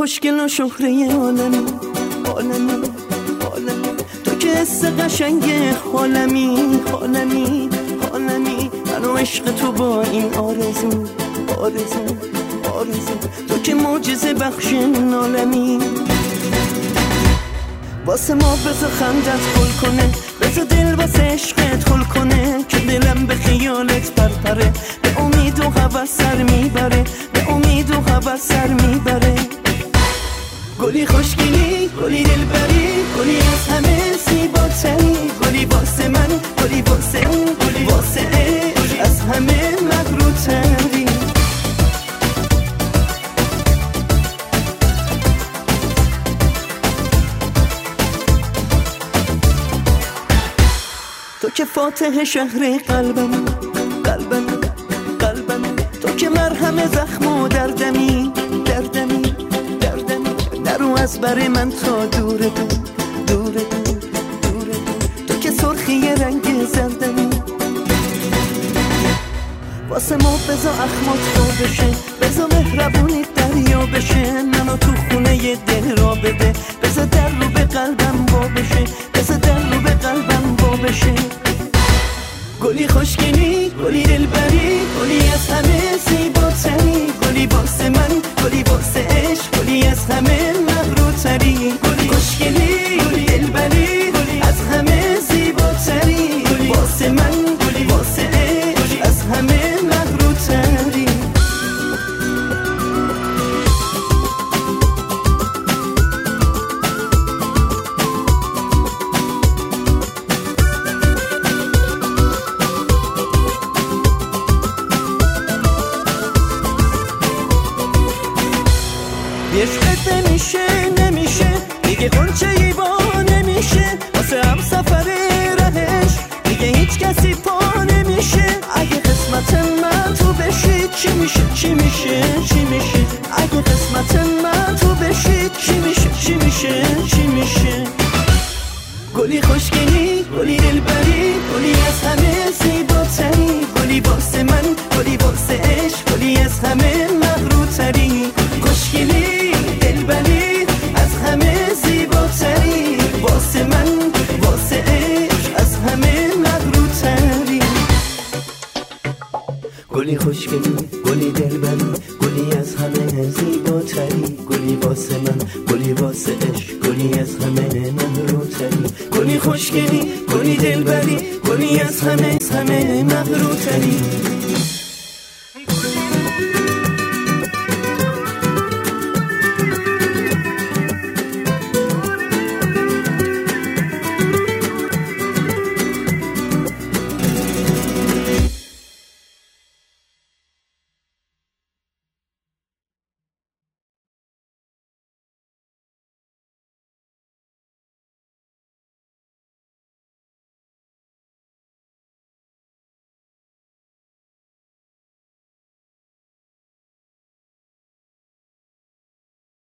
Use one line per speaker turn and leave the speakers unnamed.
خوشگل و شهره عالمی عالمی عالمی، تو که حس قشنگ حالمی حالمی حالمی، منو عشق تو با این آرزو آرزو آرزو، تو که معجزه بخش عالمی. واسه ما بذار خندت خل کنه، بذار دل واسه عشقت خل کنه، که دلم به خیالت پرپره، به امید و هوس سر میبره، به امید و هوس سر میبره. گلی خوشگلی گلی دلبری، گلی از همه زیباتری، گلی واسه من گلی واسه اون، گلی واسه عشق از همه مغروتری. تو که فاتح شهر قلبم قلبم قلبم، تو که مرهم زخم و دردمی دردمی دردمی، نرو از بر من تا دور دور دور دور دور، تو که سرخی رنگ زردمی. واسه ما بزا اخمات رو بشه، بزا مهربونی دریا بشه، منو تو خونه دل را بده، بزا در رو به قلبم با بشه، بزا در رو به قلبم با بشه. گلی خوشگلی گلی دلبری، گلی از همه زیباتری، گلی واسه من گلی واسه عشق، گلی از همه مغروتری. گلی خوشگلی گلی دلبری، گلی از همه زیباتری، گلی واسه من گلی واسه عشق از همه مغروتری. عشقت نمیشه نمیشه دیگه غنچه ای با نمیشه، واسه هم سفر رهش دیگه هیچ کسی پا نمیشه. اگه قسمت من تو بشی چی میشه چی میشه چی میشه، اگه قسمت من تو بشی چی میشه چی میشه چی میشه. گلی خوشگلی گلی دلبری، گلی از همه زیباتری، گلی واسه من گلی واسه عشق، گلی از همه مغروتری. خوشگلی دلبری از همه زیباتری، واسه من واسه عشق از همه مغروتری. گلی خوشگلی گلی دلبری، گلی از همه زیباتری، گلی واسه من گلی واسه عشق، گلی از همه مغروتری. گلی خوشگلی گلی دلبری، گلی از همه مغروتری.